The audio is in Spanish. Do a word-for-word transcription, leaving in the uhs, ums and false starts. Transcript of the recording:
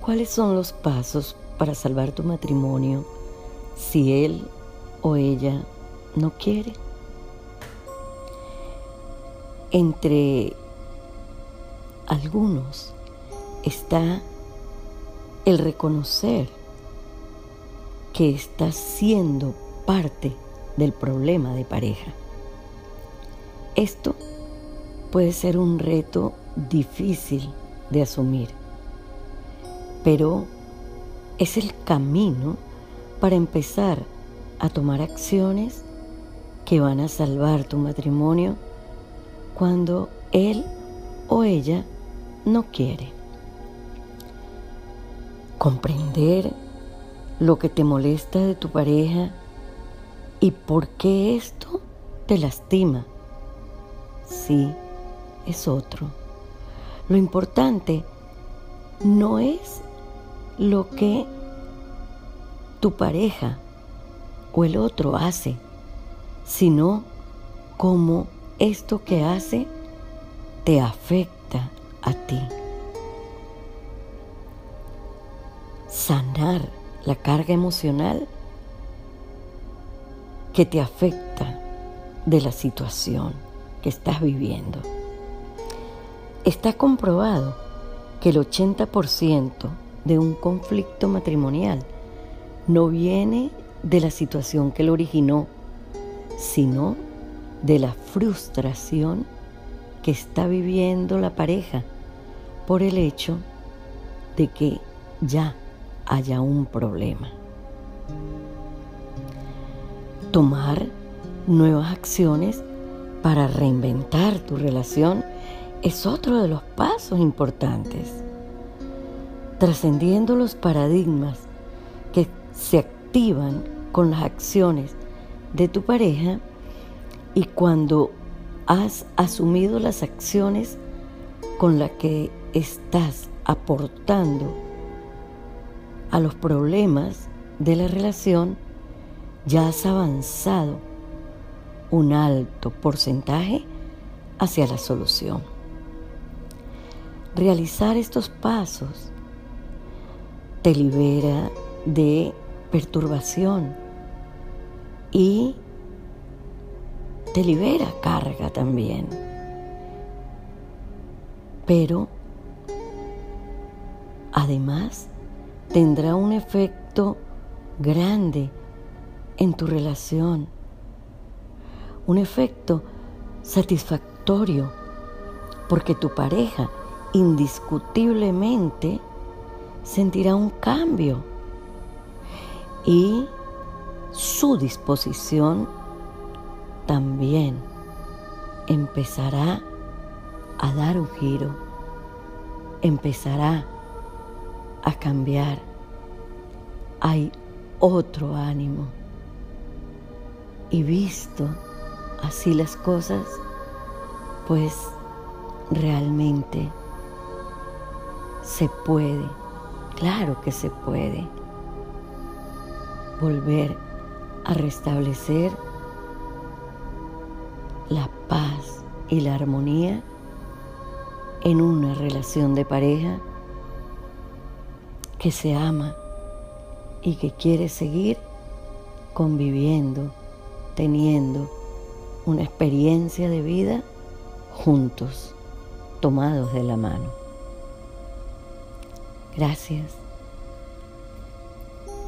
¿Cuáles son los pasos para salvar tu matrimonio si él o ella no quiere? Entre algunos está el reconocer que estás siendo parte del problema de pareja. Esto puede ser un reto difícil de asumir, pero es el camino para empezar a tomar acciones que van a salvar tu matrimonio cuando él o ella no quiere. Comprender lo que te molesta de tu pareja y por qué esto te lastima. Sí, es otro. Lo importante no es lo que tu pareja o el otro hace, sino cómo esto que hace te afecta a ti. Sanar la carga emocional que te afecta de la situación que estás viviendo. Está comprobado que el ochenta por ciento de un conflicto matrimonial no viene de la situación que lo originó, sino de la frustración que está viviendo la pareja por el hecho de que ya haya un problema. Tomar nuevas acciones para reinventar tu relación es otro de los pasos importantes. Trascendiendo los paradigmas que se activan con las acciones de tu pareja, y cuando has asumido las acciones con las que estás aportando a los problemas de la relación, ya has avanzado un alto porcentaje hacia la solución. Realizar estos pasos te libera de perturbación y te libera carga también. Pero además tendrá un efecto grande en tu relación, un efecto satisfactorio, porque tu pareja indiscutiblemente sentirá un cambio y su disposición también empezará a dar un giro, empezará a cambiar. Hay otro ánimo. Y visto así las cosas, pues realmente se puede, claro que se puede, volver a restablecer la paz y la armonía en una relación de pareja que se ama y que quiere seguir conviviendo, teniendo una experiencia de vida juntos, tomados de la mano. Gracias.